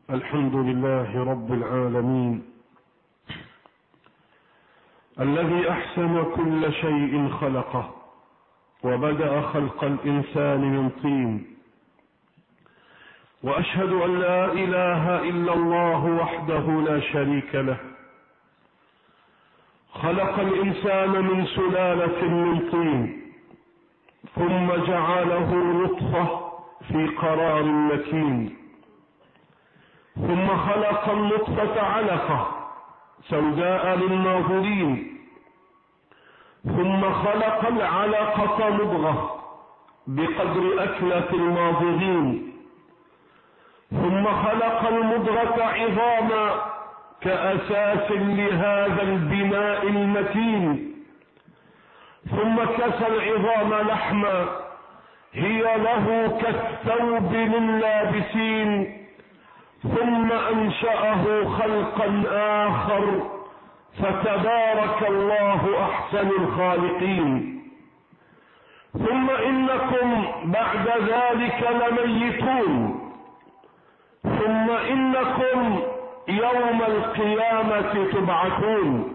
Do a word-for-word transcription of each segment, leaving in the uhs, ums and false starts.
الحمد لله رب العالمين الذي أحسن كل شيء خلقه وبدأ خلق الإنسان من طين، وأشهد أن لا إله إلا الله وحده لا شريك له، خلق الإنسان من سلالة من طين ثم جعله نطفة في قرار مكين، ثم خلق النطفة علقة سوداء للناظرين، ثم خلق العلقة مضغة بقدر أكلة الناظرين، ثم خلق المضغة عظاما كأساس لهذا البناء المتين، ثم كسى العظام لحما هي له كالثوب لللابسين، ثم أنشأه خلقا آخر فتبارك الله أحسن الخالقين. ثم إنكم بعد ذلك لميتون، ثم إنكم يوم القيامة تبعثون.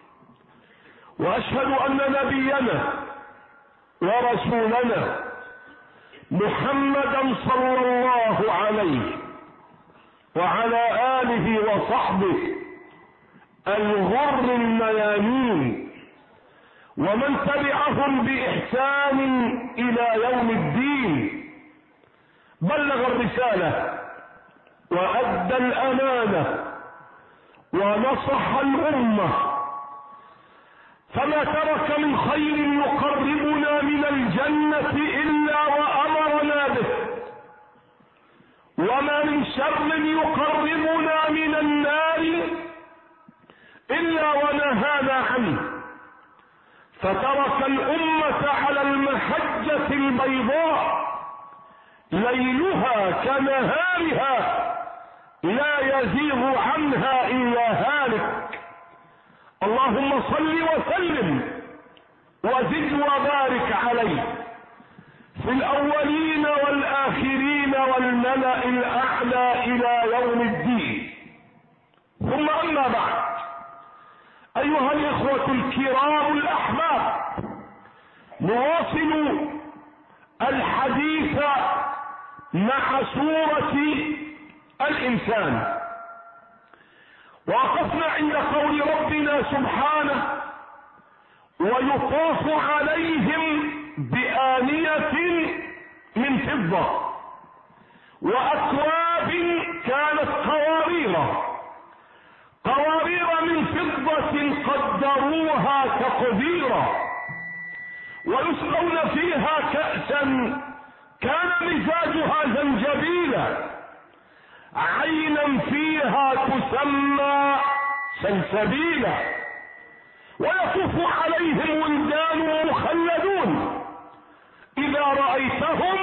وأشهد أن نبينا ورسولنا محمدا صلى الله عليه وعلى آله وصحبه الغر الميامين ومن تبعهم بإحسان إلى يوم الدين بلغ الرسالة وأدى الأمانة ونصح الأمة، فما ترك من خير يقربنا من الجنة إلا وأمرنا به، وما من شر يقربنا من النار إلا ونهانا عنه، فترك الأمة على المحجة البيضاء ليلها كنهارها لا يزيغ عنها إلا هالك. اللهم صل وسلم وزد وبارك عليه في الأولين والآخرين والملأ الأعلى إلى يوم الدين. ثم أما بعد، أيها الإخوة الكرام الأحباب، نواصل الحديث مع سورة الإنسان، وقفنا عند قول ربنا سبحانه: ويطاف عليهم بآنية من فضة وأكواب كانت قوارير قوارير من فضة قدروها تقديرا، ويسقون فيها كأسا كان مزاجها زنجبيلا عينا فيها تسمى سلسبيلا، ويطوف عليهم ولدان مخلدون إذا رأيتهم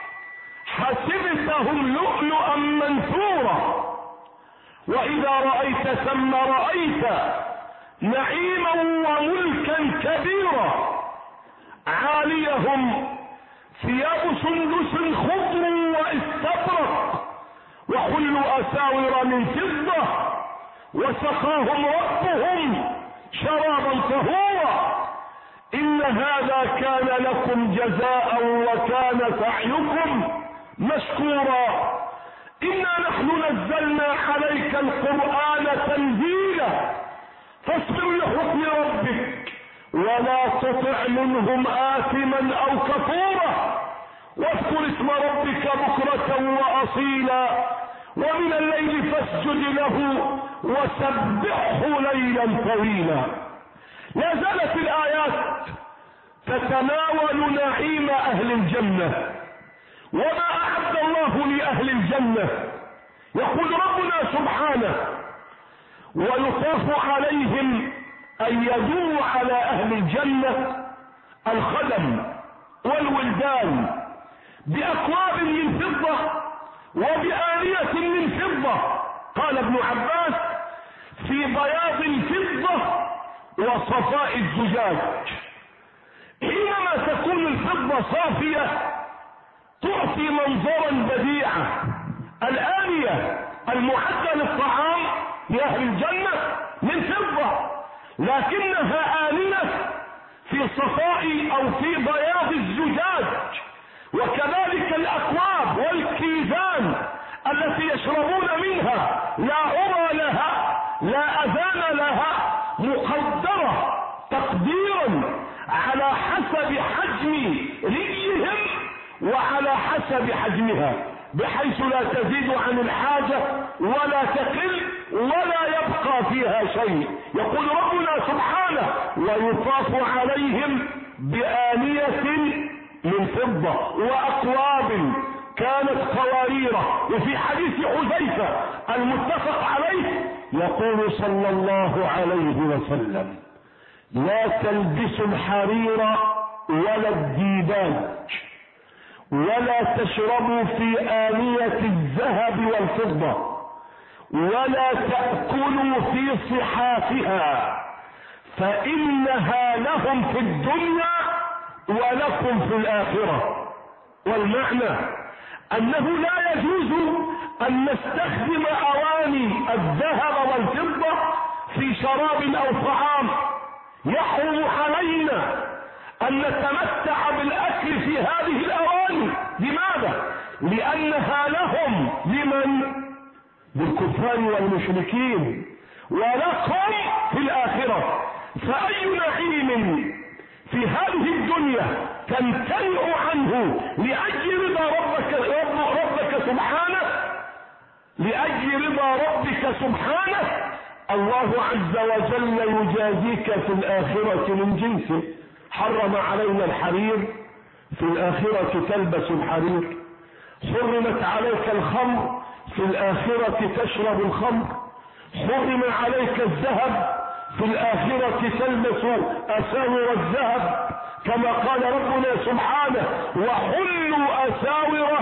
حسبتهم لؤلؤا منثورا، وإذا رأيت ثم رأيت نعيما وملكا كبيرا، عاليهم ثياب سندس خضر واستبرق وحلوا أساور من فضة وسقاهم ربهم شرابا طهورا، إن هذا كان لكم جزاء وكان سعيكم مشكورا، إنا نحن نزلنا عليك القرآن تنزيلا فاصبر لحكم ربك ولا تطع منهم آثما أو كفورا، واذكر اسم ربك بكرة وأصيلا، ومن الليل فاسجد له وسبحه ليلا طويلا. لا زالت الآيات تتناول نعيم أهل الجنة وما أعد الله لأهل الجنة. يقول ربنا سبحانه: ويطاف عليهم، أن يدور على أهل الجنة الخدم والولدان بأكواب من فضة وبآنية من فضة. قال ابن عباس: في بياض الفضة وصفاء الزجاج. حينما تكون الفضة صافية تعطي منظرا بديعا، الآنية المعدة للطعام في اهل الجنة من فضة، لكنها آنية في صفاء او في بياض الزجاج. وكذلك الاكواب والكيزان التي يشربون منها لا عرى لها لا اذان لها، مقدرة تقديرا على حسب حجم ريهم وعلى حسب حجمها، بحيث لا تزيد عن الحاجة ولا تقل ولا يبقى فيها شيء. يقول ربنا سبحانه: ويطاف عليهم بآنية من فضة وأكواب كانت قواريرة. وفي حديث حذيفة المتفق عليه يقول صلى الله عليه وسلم: لا تلبسوا الحرير ولا الديباج، ولا تشربوا في آنية الذهب والفضة، ولا تأكلوا في صحافها، فإنها لهم في الدنيا ولكم في الآخرة. والمعنى أنه لا يجوز أن نستخدم أواني الذهب والفضة في شراب أو طعام. يحرم علينا أن نتمتع بالأكل في هذه الأواني. لماذا؟ لأنها لهم، لمن؟ للكفار والمشركين، ولكم في الآخرة. فأي نعيم في هذه الدنيا تمتنع عنه لأجل رضا ربك, رب ربك سبحانه لأجل رضا ربك سبحانه، الله عز وجل يجازيك في الآخرة من جنسه. حرم علينا الحرير، في الآخرة تلبس الحرير. حرمت عليك الخمر، في الآخرة تشرب الخمر. حرم عليك الذهب، في الآخرة تلبس أساور الذهب، كما قال ربنا سبحانه: وحلوا أساور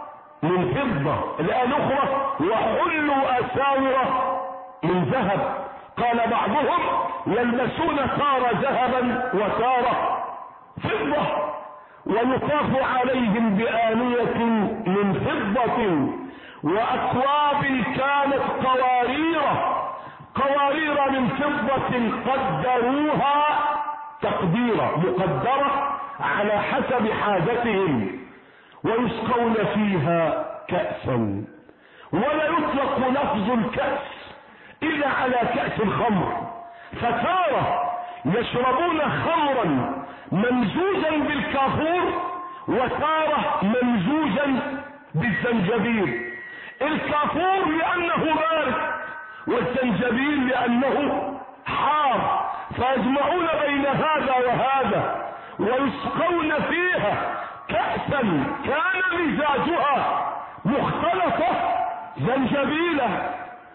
من فضة. الآن أخرى: وحلوا أساور من ذهب. قال بعضهم: يلبسون تارة ذهبا وتارة فضة. ويطاف عليهم بآنية من فضة وأكواب كانت قواريرة قوارير من فضة قدروها تقديرا، مقدرة على حسب حاجتهم. ويسقون فيها كأسا، ولا يطلق لفظ الكأس إلا على كأس الخمر. فتارة يشربون خمرا ممزوجا بالكافور، وتارة ممزوجا بالزنجبيل. الكافور لأنه بارد، والزنجبيل لأنه حار، فيجمعون بين هذا وهذا. ويسقون فيها كأسا كان مزاجها مختلطة زنجبيلا،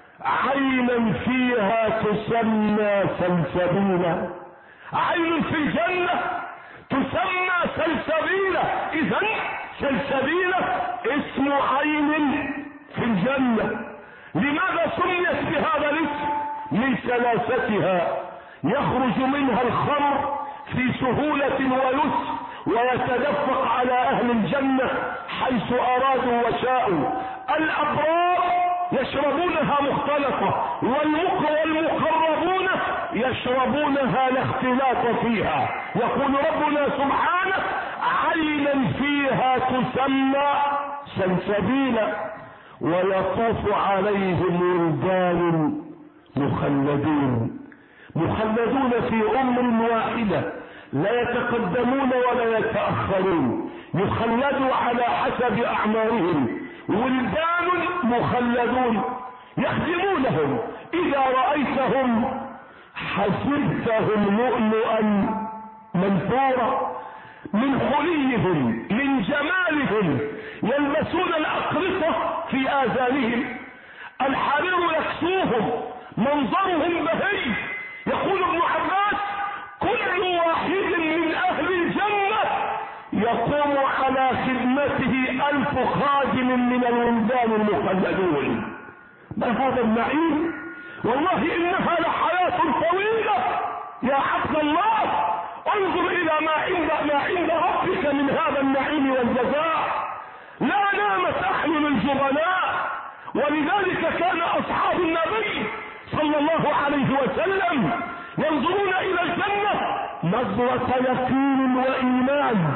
عينا فيها تسمى سلسبيلا. عين في الجنة تسمى سلسبيلا. إذن سلسبيلا اسم عين في الجنة. لماذا سميت بهذا الاسم؟ من سلاستها، يخرج منها الخمر في سهولة ويسر، ويتدفق على أهل الجنة حيث أرادوا وشاءوا. الأبرار يشربونها مختلطة، والمقربون يشربونها لا اختلاط فيها. يقول ربنا سبحانه: عينا فيها تسمى سلسبيلا. ويطوف عليهم ولدان مخلدون مخلدون في أمر واحدة، لا يتقدمون ولا يتأخرون، يخلدوا على حسب أعمارهم. ولدان مخلدون يخدمونهم، إذا رأيتهم حسبتهم لؤلؤا منثورا، من حليهم من جمالهم. يلبسون الأقرصة في آذانهم، الحرير يكسوهم، منظرهم بهي. يقول ابن عباس: كل واحد من أهل الجنة يقوم على خدمته ألف خادم من الولدان المخلدون. ما هذا النعيم؟ والله إنها لحياة طويلة يا عبد الله. انظر إلى ما عند ما عند ربك من هذا النعيم والجزاء. لا نامت أعين الجبناء، ولذلك كان أصحاب النبي صلى الله عليه وسلم ينظرون إلى الجنة نظرة يقين وإيمان،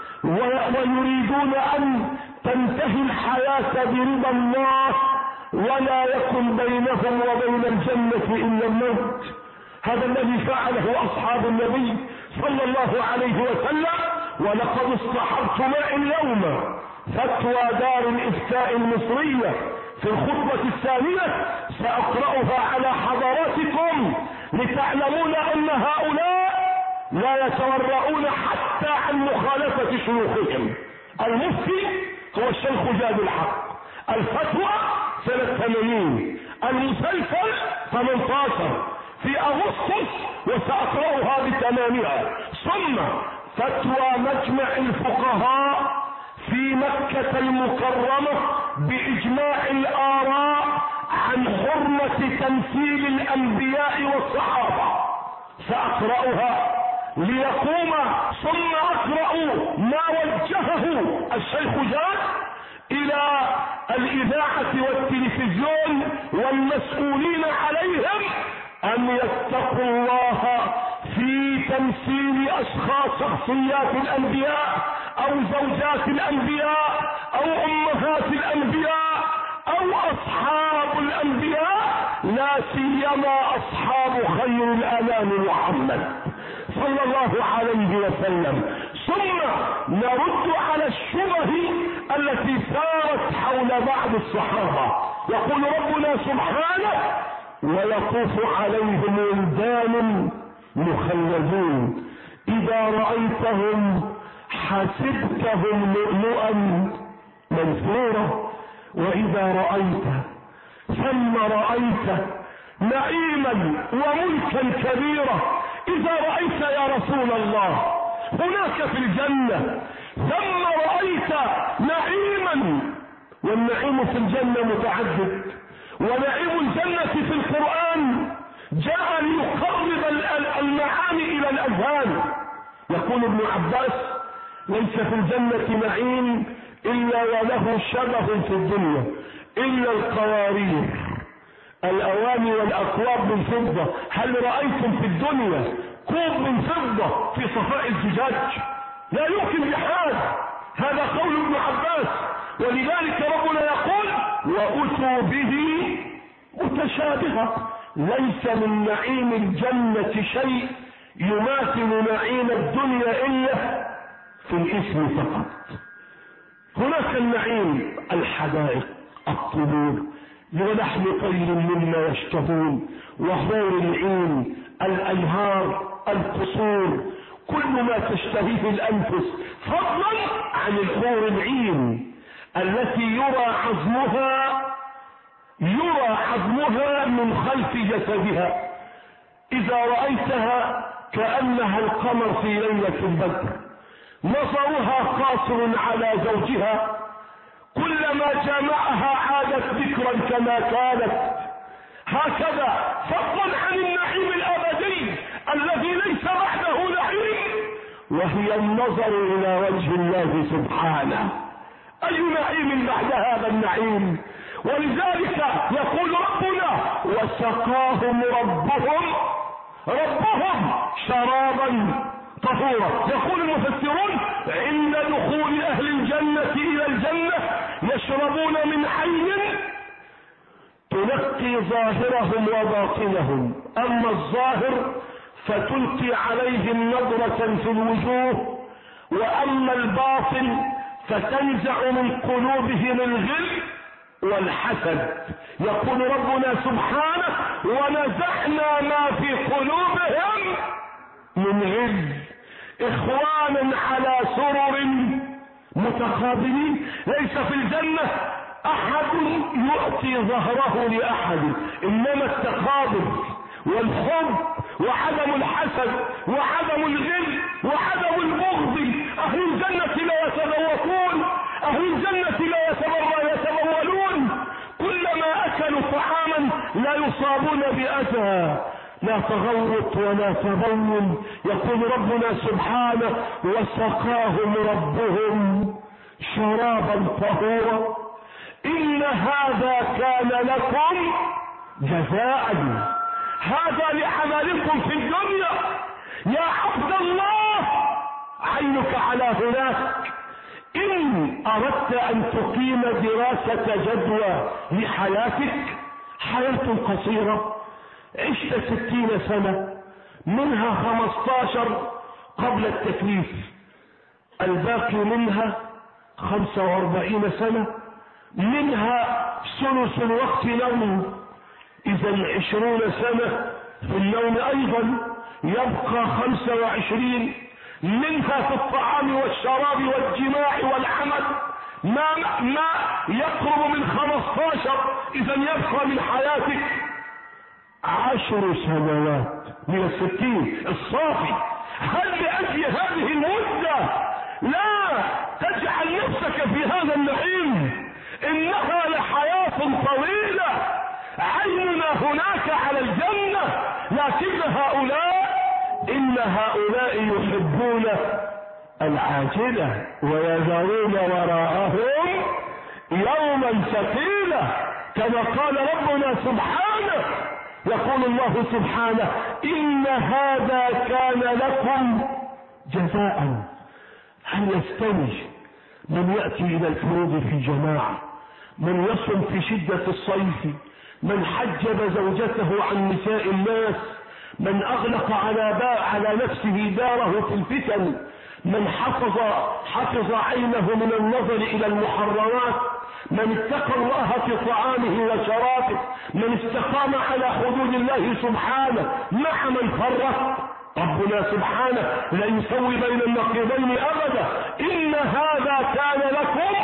ويريدون أن تنتهي الحياة برضا الله، ولا يكن بينهم وبين الجنة إلا الموت. هذا الذي فعله أصحاب النبي صلى الله عليه وسلم. ولقد اصطحبت معي اليوم فتوى دار الإفتاء المصرية في الخطبة الثانية، سأقرأها على حضراتكم لتعلمون أن هؤلاء لا يتورعون حتى عن مخالفة شيوخهم. المفتي هو الشيخ جاد الحق، الفتوى سنة ثمانين، المسلسل ثمانية عشر في أغسطس، وسأقرأها بتمامها. ثم فتوى مجمع الفقهاء في مكة المكرمة بإجماع الآراء عن حرمة تمثيل الأنبياء والصحابة، سأقرأها ليقوم. ثم أقرأ ما وجهه الشيخ جاد إلى الإذاعة والتلفزيون والمسؤولين عليهم أن يتقوا الله في تمثيل أشخاص شخصيات الأنبياء أو زوجات الأنبياء أو أمهات الأنبياء أو أصحاب الأنبياء، لا سيما أصحاب خير الأنام محمد صلى الله عليه وسلم. ثم نرد على الشبه التي ثارت حول بعض الصحابة. يقول ربنا سبحانه: ويطوف عليهم ولدان مخلدون إذا رأيتهم حسبتهم لؤلؤا منثورا وإذا رأيت ثم رأيت نعيما وملكا كبيرا. إذا رأيت يا رسول الله هناك في الجنة ثم رأيت نعيما، والنعيم في الجنة متعدد، ونعيم الجنة في القرآن جاء ليقرب المعاني إلى الأذهان. يقول ابن عباس: ليس في الجنة نعيم إلا وله شبه في الدنيا إلا القوارير، الأواني والأكواب من فضة. هل رأيتم في الدنيا كوب من فضة في صفاء الزجاج؟ لا يمكن بحال. هذا قول ابن عباس. ولذلك ربنا يقول: وأتوا به متشابها. ليس من نعيم الجنة شيء يماثل نعيم الدنيا إلا في الاسم فقط. هناك النعيم الحدائق، الطيور، ولحم طير مما يشتهون، وحور العين، الأنهار، القصور، كل ما تشتهيه الأنفس، فضلا عن الحور العين التي يرى عظمها يرى عظمها من خلف جسدها. إذا رأيتها كأنها القمر في ليلة البدر، نظرها قاصر على زوجها، كلما جامعها عادت ذكرا كما كانت. هكذا فضلا عن النعيم الأبدي الذي ليس بعده نعيم، وهي النظر إلى وجه الله سبحانه. أي نعيم بعد هذا النعيم؟ ولذلك يقول ربنا: وسقاهم ربهم ربهم شرابا طهورا. يقول المفسرون: عند دخول أهل الجنة إلى الجنة يشربون من عين تنقي ظاهرهم وباطنهم، أما الظاهر فتلقي عليهم نظرة في الوجوه، وأما الباطن فتنزع من قلوبهم الغل والحسد. يقول ربنا سبحانه: ونزعنا ما في قلوبهم من غل إخوانا على سرر متقابلين. ليس في الجنة أحد يؤتي ظهره لأحد، إنما التقابل والحب وعدم الحسد وعدم الغل وعدم البغض. أهل الجنة لا يتذوقون، أهل الجنة لا يتبولون، كلما أكلوا طعاما لا يصابون بأذى، لا تغوط ولا تبول. يقول ربنا سبحانه: وسقاهم ربهم شرابا طهورا. إن إن هذا كان لكم جزاء، هذا لعملكم في الدنيا. يا عبد الله عينك على هناك، إن أردت أن تقيم دراسة جدوى لحياتك، حياة قصيرة، عشت ستين سنة، منها خمستاشر قبل التكليف، الباقي منها خمسة واربعين سنة، منها ثلث الوقت نوم، إذا عشرون سنة في النوم أيضا، يبقى خمسة وعشرين، منها في الطعام والشراب والجماع والعمل ما ما يقرب من خمستاشر، إذا يبقى من حياتك عشر سنوات من الستين الصافي. هل لأجل هذه المدة لا تجعل نفسك في هذا النعيم؟ إنها لحياة طويلة، عيننا هناك على الجنة، لكن هؤلاء إن هؤلاء يحبون العاجلة ويذرون وراءهم يوما ثقيلا، كما قال ربنا سبحانه. يقول الله سبحانه: إن هذا كان لكم جزاء. هل يستوي من يأتي إلى الفروض في جماعة، من يصم في شدة الصيف، من حجب زوجته عن نساء الناس، من أغلق على على نفسه داره في الفتن، من حفظ حفظ عينه من النظر إلى المحرمات، من اتقى الله في طعامه وشرابه، من استقام على حدود الله سبحانه، مع من فرط. ربنا سبحانه لا يسوي بين النقيضين أبدا. إن هذا كان لكم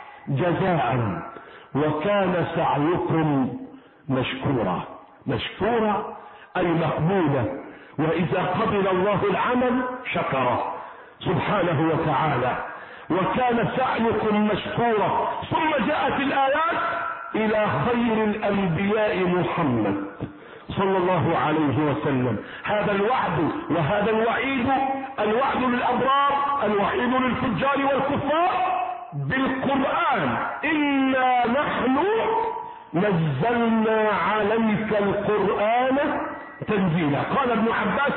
جزاء وكان سعيكم مشكورا. مشكورا أي مقبولا، وإذا قبل الله العمل شكره سبحانه وتعالى. وكان سعيكم مشكورا. ثم جاءت الآيات إلى خير الأنبياء محمد صلى الله عليه وسلم. هذا الوعد وهذا الوعيد، الوعد للأبرار، الوعيد للفجار والكفار بالقرآن. إنا نحن نزلنا عليك القرآن تنزيلا. قال ابن عباس: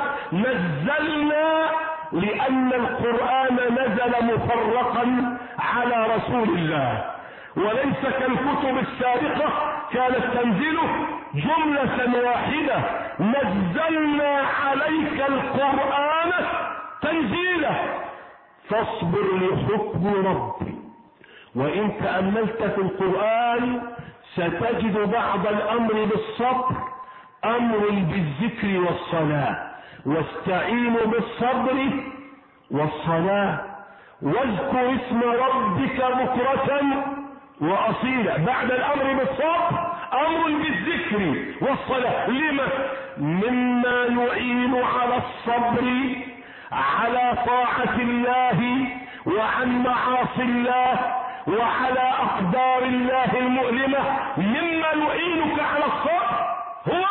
نزلنا لأن القرآن نزل مفرقا على رسول الله، وليس كالكتب السابقة كانت تنزله جملة واحدة. نزلنا عليك القرآن تنزيلا فاصبر لحكم ربك. وإن تأملت في القرآن ستجد بعض الأمر بالصبر أمر بالذكر والصلاة. واستعينوا بالصبر والصلاة واذكر اسم ربك بكرة وأصيلا. بعد الأمر بالصبر أمر بالذكر والصلاة. لما؟ مما يعين على الصبر على طاعة الله وعن معاصي الله وعلى أقدار الله المؤلمة. مما يعينك على الصبر هو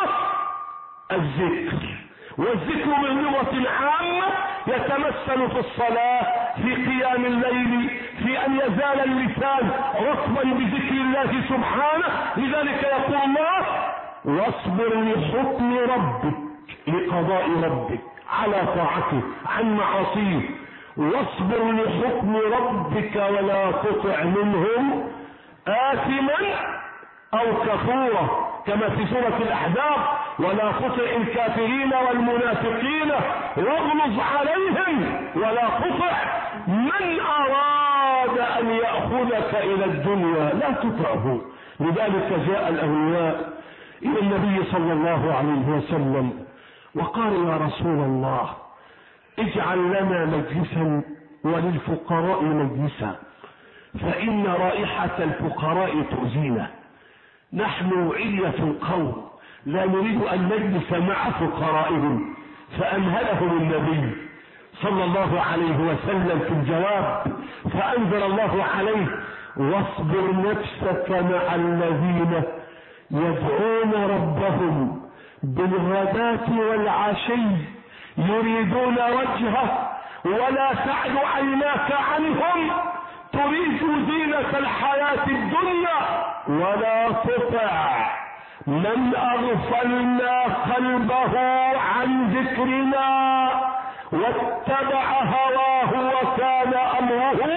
الذكر. والذكر باللغة عامة يتمثل في الصلاة، في قيام الليل، في أن يزال اللسان رطبا بذكر الله سبحانه. لذلك يقول الله: واصبر لحكم ربك، لقضاء ربك على طاعته عن معاصيه. واصبر لحكم ربك ولا تطع منهم آثما أو كفورا، كما في سورة الأحزاب: ولا تطع الكافرين والمنافقين واغلظ عليهم ولا تطع من أراد أن يأخذك إلى الدنيا لا تطعه. لذلك جاء الأولياء إلى النبي صلى الله عليه وسلم وقال: يا رسول الله، اجعل لنا مجلسا وللفقراء مجلسا، فإن رائحة الفقراء تؤذينا، نحن علية القوم لا نريد أن نجلس مع فقرائهم. فأمهلهم النبي صلى الله عليه وسلم في الجواب، فأنزل الله عليه: واصبر نفسك مع الذين يدعون ربهم بالغداة والعشي يريدون وجهه ولا تعد عيناك عنهم تريد زينة الحياة الدنيا ولا تطع من أغفلنا قلبه عن ذكرنا واتبع هواه وكان أمره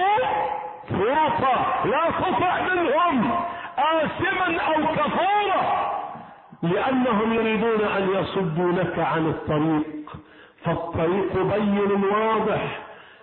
فرطا. لا تطع منهم آثما أو كفورا، لأنهم يريدون أن يصدونك عن الطريق، فالطريق بين واضح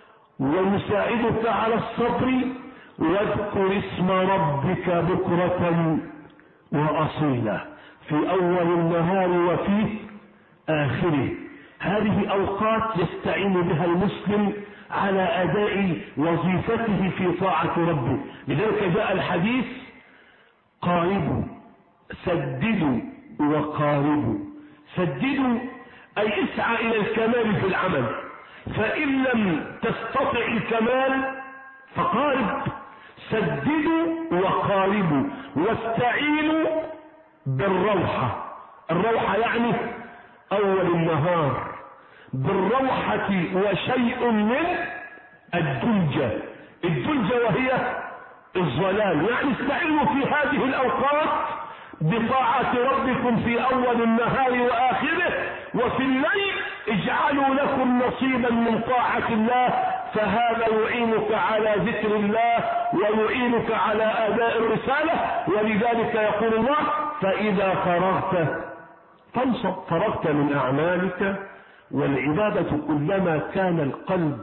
ويساعدك على الصبر. واذكر اسم ربك بكرة وأصيلا في أول النهار وفي آخره. هذه أوقات يستعين بها المسلم على أداء وظيفته في طاعة ربه. لذلك جاء الحديث: قاربوا سددوا وقاربوا. سددوا أي اسعى إلى الكمال في العمل، فإن لم تستطع الكمال فقارب. سددوا وقاربوا، واستعينوا بالروحة. الروحة يعني أول النهار، بالروحة وشيء من الدلجة. الدلجة وهي الظلام، يعني استعينوا في هذه الأوقات بطاعة ربكم في أول النهار وآخره، وفي الليل اجعلوا لكم نصيبا من طاعة الله، فهذا يعينك على ذكر الله ويعينك على أداء الرسالة. ولذلك يقول الله: فإذا فرغت فانصب. فرغت من أعمالك. والعبادة كلما كان القلب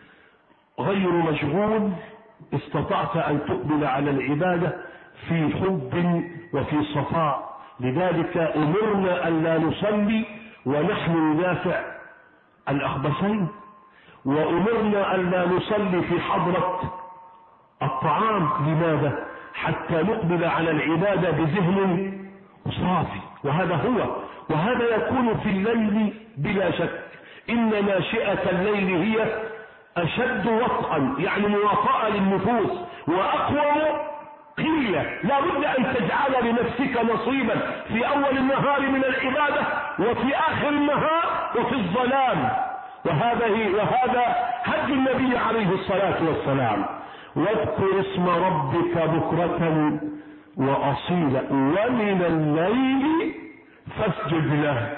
غير مشغول استطعت أن تقبل على العبادة في حب وفي صفاء. لذلك أمرنا أن لا نصلي ونحن ندافع الأخبثين، وأمرنا أن لا نصلي في حضرة الطعام. لماذا؟ حتى نقبل على العبادة بذهن صافي. وهذا هو، وهذا يكون في الليل بلا شك. إن ناشئة الليل هي أشد وطئا، يعني مواطأة للنفوس، وأقوم قلة. لا بد أن تجعل لنفسك نصيبا في أول النهار من العبادة، وفي آخر النهار وفي الظلام. وهذا وهذا هدي النبي عليه الصلاة والسلام: واذكر اسم ربك بكرة وأصيلا ومن الليل فاسجد له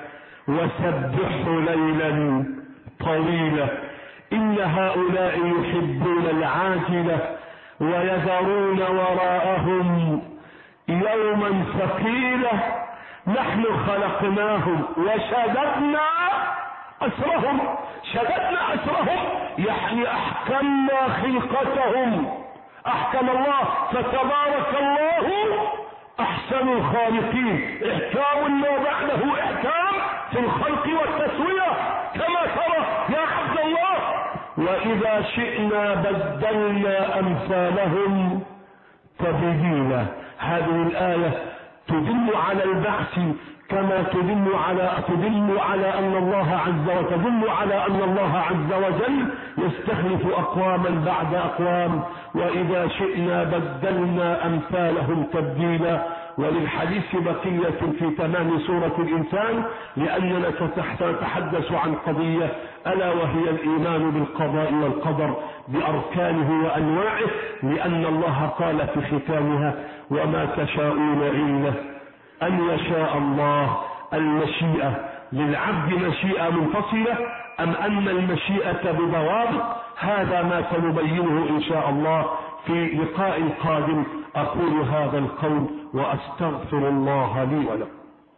وسبحه ليلا طويلا إن هؤلاء يحبون العاجلة ويذرون وراءهم يوما ثقيلا نحن خلقناهم وشددنا أسرهم. شددنا أسرهم يعني أحكمنا خلقتهم. أحكم الله، فتبارك الله أحسن الخالقين. إحكام ما بعده إحكام في الخلق والتسوية كما ترى يا عبد الله. وإذا شئنا بدلنا أمثالهم تبديلا. هذه الآية تدل على البعث كما تدل على تدل على أن الله عز وتدل على أن الله عز وجل يستخلف أقواما بعد أقوام. وإذا شئنا بدلنا أمثالهم تبديلا. وللحديث بقية في تمام سورة الإنسان، لأننا سنتحدث عن قضية ألا وهي الإيمان بالقضاء والقدر بأركانه وأنواعه، لأن الله قال في ختامها: وما تشاءون إلا أن يشاء الله. المشيئة للعبد مشيئة منفصلة أم أن المشيئة بضوابط؟ هذا ما سنبينه إن شاء الله في لقاء قادم. أقول هذا القول وأستغفر الله لي ولكم.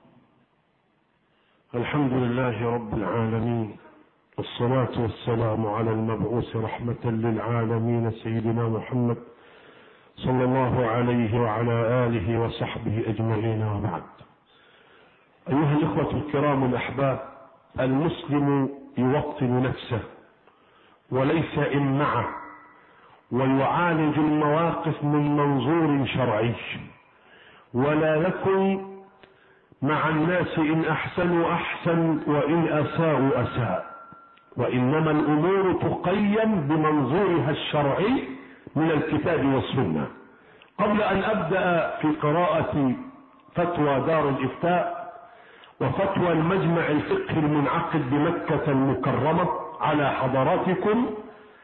الحمد لله رب العالمين، والصلاة والسلام على المبعوث رحمة للعالمين سيدنا محمد صلى الله عليه وعلى آله وصحبه أجمعين. وبعد، أيها الإخوة الكرام الأحباب، المسلم يوطن نفسه وليس إمعة، ويعالج المواقف من منظور شرعي، ولا يكن مع الناس إن أحسنوا أحسن وإن أساءوا أساء، وإنما الأمور تقيم بمنظورها الشرعي من الكتاب والسنة. قبل أن أبدأ في قراءة فتوى دار الإفتاء وفتوى المجمع الفقهي المنعقد بمكة المكرمة على حضراتكم،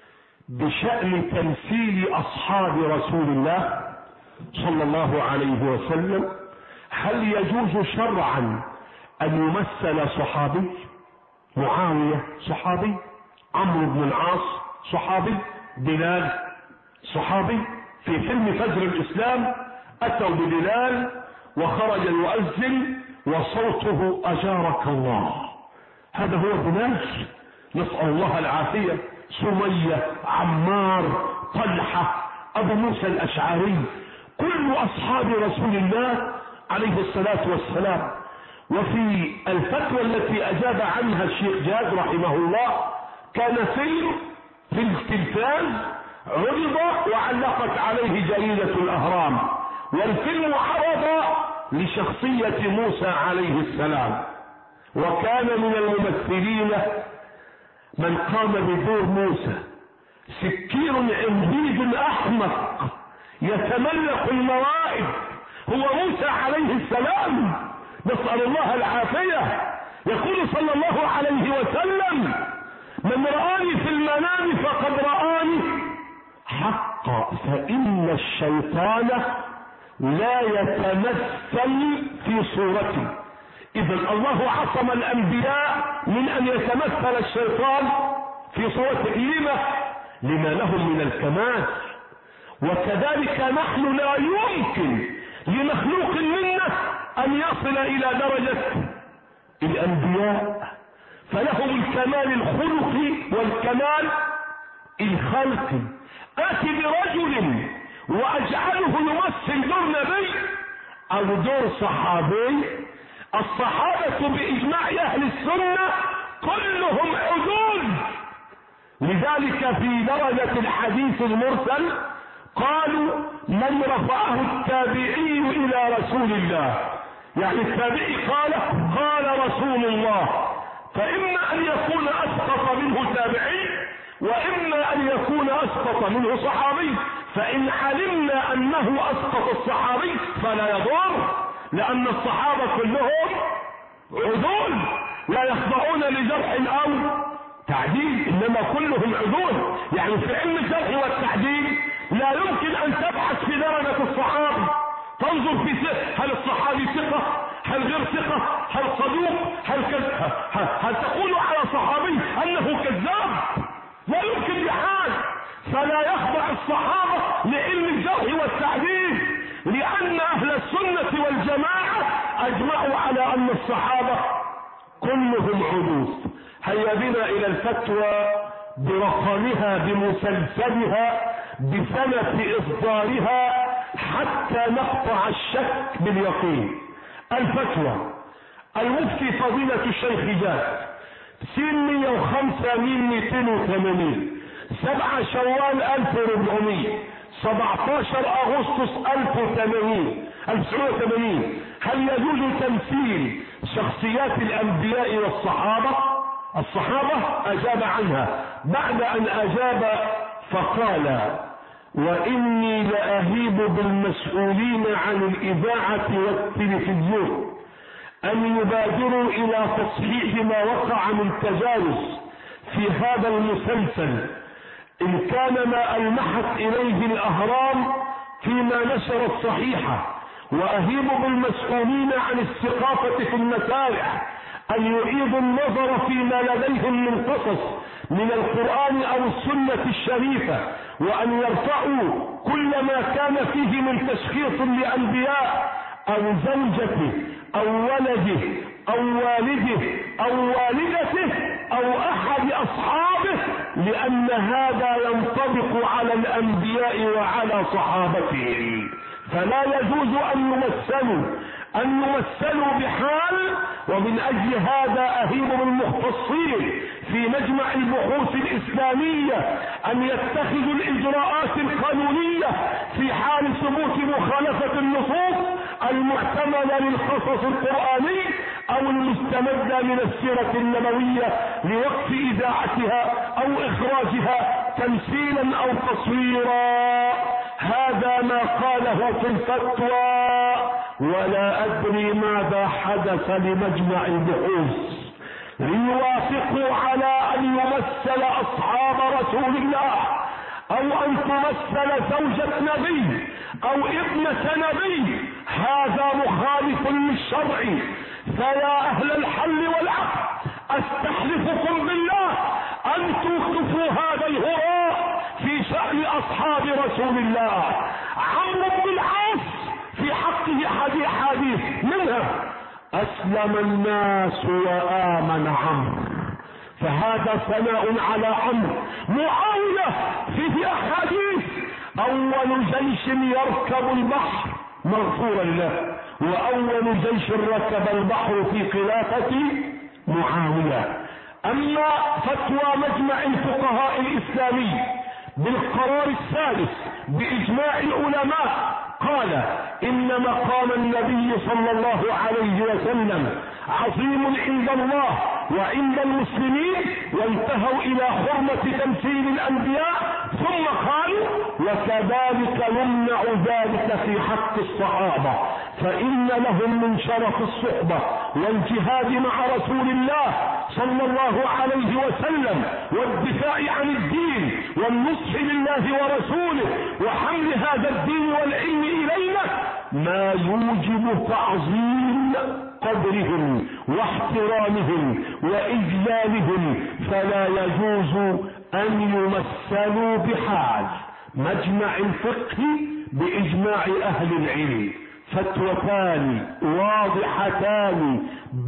بشأن تمثيل أصحاب رسول الله صلى الله عليه وسلم. هل يجوز شرعا أن يمثل صحابي؟ معاوية صحابي، عمرو بن العاص صحابي، بلال صحابي. في فيلم فجر الإسلام أتوا ببلال وخرج يؤذن وصوته أجارك الله، هذا هو بلال، نسأل الله العافية. سمية، عمار، طلحة، أبو موسى الأشعري، كل أصحاب رسول الله عليه الصلاة والسلام. وفي الفتوى التي أجاب عنها الشيخ جاد رحمه الله كان فيلم في التلفاز عرض وعلقت عليه جريدة الأهرام، والفيلم عرض لشخصية موسى عليه السلام، وكان من الممثلين من قام بدور موسى، سكير عميد أحمق يتملك المواعظ، هو موسى عليه السلام، نسأل الله العافية. يقول صلى الله عليه وسلم: من رآني في المنام فقد رآني حقا، فإن الشيطان لا يتمثل في صورتي. إذا الله عصم الأنبياء من أن يتمثل الشيطان في صورته. لما؟ لما لهم من الكمال. وكذلك نحن لا يمكن لمخلوق منا أن يصل إلى درجة الأنبياء، فلهم الكمال الخلقي والكمال الخلقي. آتي برجل وأجعله يمثل دور نبي أو دور صحابي. الصحابة بإجماع أهل السنة كلهم عدول، لذلك في درجة الحديث المرسل قالوا من رفعه التابعي إلى رسول الله، يعني التابعي قال قال رسول الله، فإما أن يكون أسقط منه تابعي وإما أن يكون أسقط منه صحابي. فإن علمنا أنه أسقط الصحابي فلا يضر، لأن الصحابة كلهم عدول لا يخضعون لجرح أو تعديل، إنما كلهم عدول. يعني في علم الجرح والتعديل لا يمكن أن تبحث في درجة الصحابي، تنظر في ثقة، هل الصحابي ثقة، هل غير ثقة، هل صدوق، هل كذاب، هل تقول على صحابي أنه كذاب؟ لا يمكن بحال. فلا يخضع الصحابة لعلم الجرح والتعديل، لأن أهل السنة والجماعة أجمعوا على أن الصحابة كلهم عدول. هيا بنا إلى الفتوى برقمها بمسلسلها بسنة إصدارها حتى نقطع الشك باليقين. الفتوى: المفتي فضيلة الشيخ جاد، سين مية وخمسة ميم مئتين وثمانين، سبعة شوال ألف وأربعمية، سبعتاشر أغسطس ألف وثمانين ألف وتسعمائة وثمانين. هل يجوز تمثيل شخصيات الأنبياء والصحابة؟ الصحابة أجاب عنها. بعد أن أجاب فقال: وإني لأهيب بالمسؤولين عن الإذاعة والتلفزيون أن يبادروا إلى تصحيح ما وقع من تجاوز في هذا المسلسل، إن كان ما ألمحت إليه الأهرام فيما نشرت صحيحة. وأهيب بالمسؤولين عن الثقافة في المسارح أن يعيدوا النظر فيما لديهم من قصص من القرآن أو السنة الشريفة، وأن يرفعوا كل ما كان فيه من تشخيص لأنبياء أو زوجته أو ولده أو والده أو والدته أو أحد أصحابه، لأن هذا ينطبق على الأنبياء وعلى صحابتهم، فلا يجوز أن يمثلوا أن يمثلوا بحال. ومن أجل هذا أهيب بالمختصين في مجمع البحوث الإسلامية أن يتخذوا الإجراءات القانونية في حال ثبوت مخالفة النصوص المحتملة للقصص القرآني أو المستمدة من السيرة النبوية لوقف إذاعتها أو إخراجها تمثيلا أو تصويرا. هذا ما قاله في الفتوى، ولا أدري ماذا حدث لمجمع البحوث ليوافقوا على أن يمثل أصحاب رسول الله او ان تمثل زوجة نبي او ابنة نبي، هذا مخالف للشرع. فيا اهل الحل والعقد، استحلفكم بالله ان توقفوا هذا الهراء في شأن اصحاب رسول الله. عمرو بن العاص في حقه حديث حديث منها: اسلم الناس وامن عمرو، فهذا ثناء على عمرو. معاوية فيه احاديث: اول جيش يركب البحر مغفورا له، واول جيش ركب البحر في خلافة معاوية. اما فتوى مجمع الفقهاء الاسلامي بالقرار السادس باجماع العلماء قال: ان مقام النبي صلى الله عليه وسلم عظيم عند الله وعند المسلمين، وانتهوا الى حرمة تمثيل الانبياء، ثم قالوا: وكذلك نمنع ذلك في حق الصحابة، فان لهم من شرف الصحبة والجهاد مع رسول الله صلى الله عليه وسلم والدفاع عن الدين والنصح لله ورسوله وحمل هذا الدين والعلم الينا ما يوجب تعظيم قدرهم واحترامهم واجلالهم، فلا يجوز ان يمثلوا بحال. مجمع الفقه باجماع اهل العلم، فتوتان واضحتان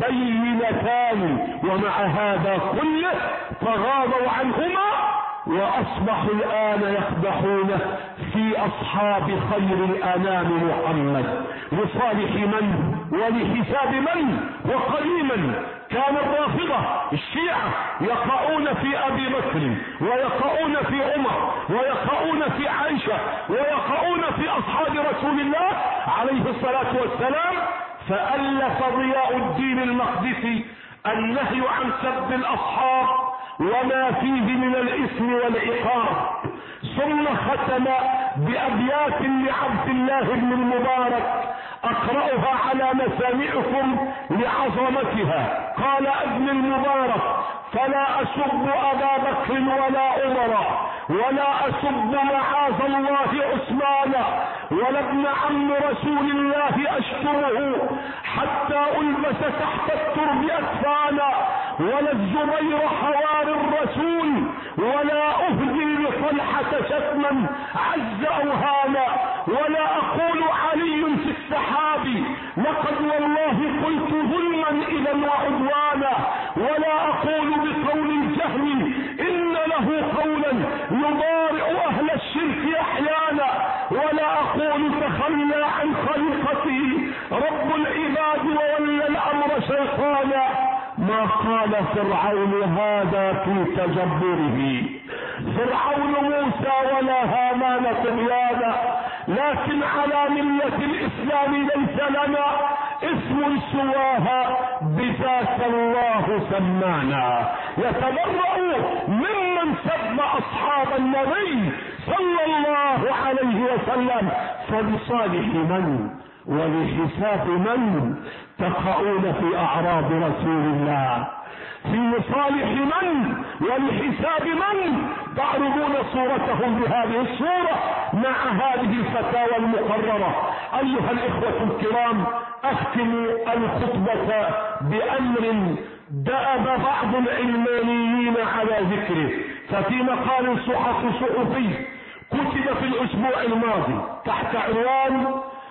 بينتان، ومع هذا كله تغاضوا عنهما واصبحوا الان يقدحون في اصحاب خير الانام محمد لصالح من ولحساب من. وقديما كان الرافضة الشيعة يقعون في ابي بكر ويقعون في عمر ويقعون في عائشة ويقعون في اصحاب رسول الله عليه الصلاة والسلام. فألف ضياء الدين المقدسي النهي عن سب الاصحاب وما فيه من الاثم والعقاب، ثم ختم بابيات لعبد الله بن المبارك اقرأها على مسامعكم لعظمتها. قال ابن المبارك: فلا اسب ابا بكر ولا عمر ولا اسب معاذ الله عثمان ولا ابن عم رسول الله اشتمه حتى البس تحت الترب اكفانا، ولا الزبير حوار الرسول ولا اهدي لطلحة شتما عز اوهانا، ولا اقول علي في السحاب لقد والله قلت ظلما اذا وعدوانا، ولا اقول بقول الجهل ان له قولا يضارع اهل الشرك احيانا، ولا اقول تخلى عن خليقته رب العباد وولى الامر شيطانا. ما قال فرعون هذا في تجبره، فرعون موسى ولا هامان طغيانا، لكن على ملة الاسلام ليس لنا اسم سواها بذاك الله سمانا. يتبرأ ممن سب اصحاب النبي صلى الله عليه وسلم، فبصالح من ولحساب من تقعون في اعراض رسول الله؟ في صالح من ولحساب من تعرضون صورتهم بهذه الصورة مع هذه الفتاوى المقررة؟ ايها الاخوة الكرام، اختم الخطبة بامر دأب بعض العلمانيين على ذكره. ففي مقال صحفي صحفي كتب في الاسبوع الماضي تحت عنوان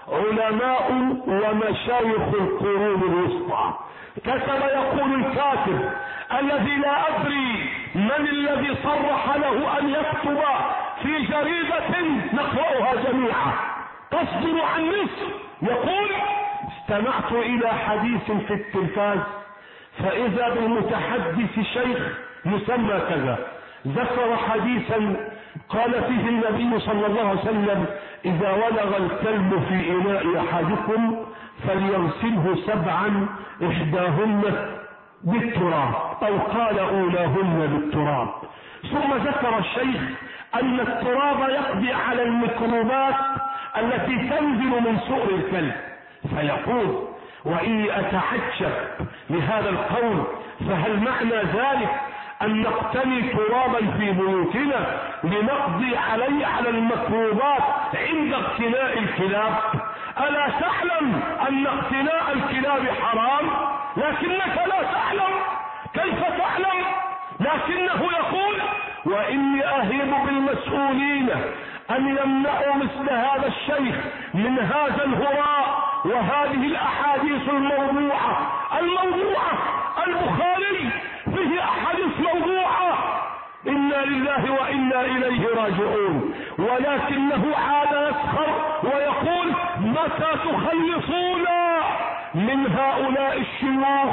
علماء ومشايخ القرون الوسطى، كتب يقول الكاتب الذي لا ادري من الذي صرح له ان يكتب في جريدة نقرأها جميعا تصدر عن مصر، يقول: استمعت الى حديث في التلفاز فاذا بالمتحدث شيخ يسمى كذا ذكر حديثا قال فيه النبي صلى الله عليه وسلم: اذا ولغ الكلب في اناء احدكم فليغسله سبعا احداهن بالتراب، او قال اولاهن بالتراب. ثم ذكر الشيخ ان التراب يقضي على الميكروبات التي تنزل من سؤر الكلب، فيقول: واني اتعجب لهذا القول، فهل معنى ذلك أن نقتني ترابا في بيوتنا لنقضي عليه على المكروبات عند اقتناء الكلاب؟ ألا تعلم أن اقتناء الكلاب حرام؟ لكنك لا تعلم. كيف تعلم؟ لكنه يقول: وإني أهيب بالمسؤولين أن يمنعوا مثل هذا الشيخ من هذا الهراء وهذه الأحاديث الموضوعة الموضوعة البخاري فيه أحاديث موضوعة، إنا لله وإنا إليه راجعون. ولكنه عاد يسخر ويقول: متى تخلصونا من هؤلاء الشيوخ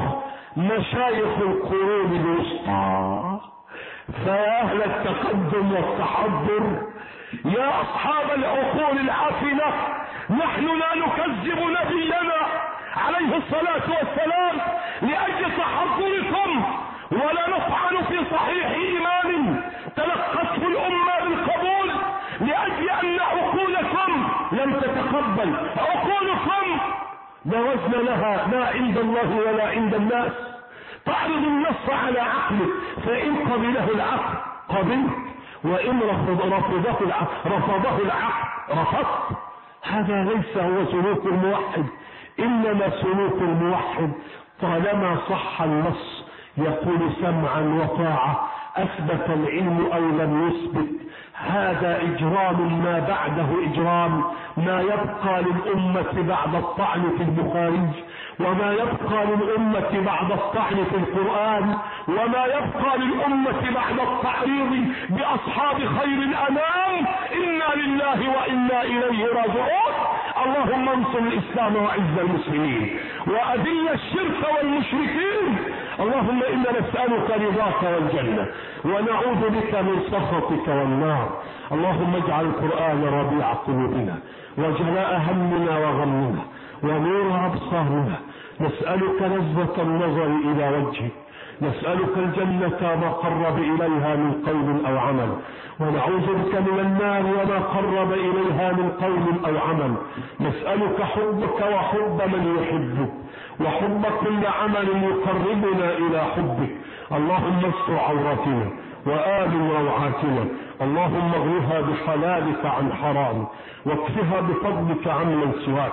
مشايخ القرون الوسطى؟ فيا أهل التقدم والتحضر، يا أصحاب العقول العافنة، نحن لا نكذب نبينا عليه الصلاة والسلام لأجل تحضركم، ولا نطعن في صحيح إيمان تلقته الأمة بالقبول لأجل أن عقولكم لم تتقبل. عقولكم لا وزن لها لا عند الله ولا عند الناس. تعرض النص على عقلك، فإن قبله العقل قبلت، وإن رفض رفضه العقل رفضه العقل رفضت. هذا ليس هو سلوك الموحد، إنما سلوك الموحد طالما صح النص يقول سمعا وطاعة، أثبت العلم أو لم يثبت، هذا إجرام ما بعده إجرام. ما يبقى للأمة بعد الطعن في البخاري، وما يبقى للأمة بعد الطعن في القرآن، وما يبقى للأمة بعد التعريض بأصحاب خير الأنام، إنا لله وإنا إليه راجعون. اللهم انصر الإسلام وعز المسلمين وأذل الشرك والمشركين. اللهم إنا نسألك رضاك والجنة ونعوذ بك من سخطك والنار. اللهم اجعل القرآن ربيع قلوبنا وجلاء همنا وغمنا ونور أبصارنا. نسألك لذة النظر إلى وجهك، نسألك الجنة ما قرب إليها من قول أو عمل، ونعوذ بك من النار وما قرب إليها من قول أو عمل. نسألك حبك وحب من يحبك وحب كل عمل يقربنا إلى حبك. اللهم استر عوراتنا وآمن روعاتنا، اللهم اغنها بحلالك عن حرام واكفها بفضلك عمن سواك.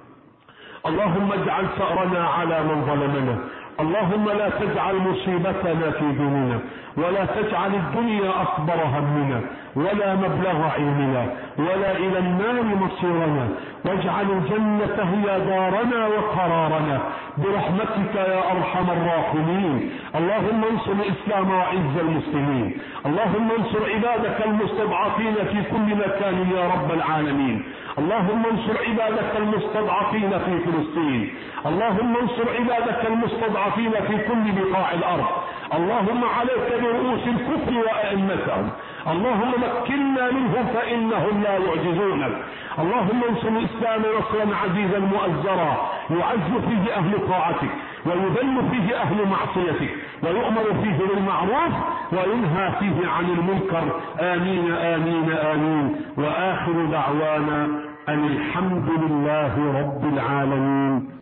اللهم اجعل ثأرنا على من ظلمنا، اللهم لا تجعل مصيبتنا في ديننا، ولا تجعل الدنيا أكبر همنا ولا مبلغ علمنا ولا إلى النار مصيرنا، واجعل الجنة هي دارنا وقرارنا برحمتك يا أرحم الراحمين. اللهم انصر الإسلام وعز المسلمين، اللهم انصر عبادك المستضعفين في كل مكان يا رب العالمين. اللهم انصر عبادك المستضعفين في فلسطين، اللهم انصر عبادك المستضعفين في كل بقاع الأرض. اللهم عليك برؤوس الكفر وأئمتهم، اللهم مكنا منهم فإنهم لا يعجزونك. اللهم انصر الإسلام نصرا عزيزا مؤزرا يعز فيه أهل طاعتك ويذل فيه أهل معصيتك، ويؤمر فيه بالمعروف وينهى فيه عن المنكر. آمين آمين آمين. وآخر دعوانا أن الحمد لله رب العالمين.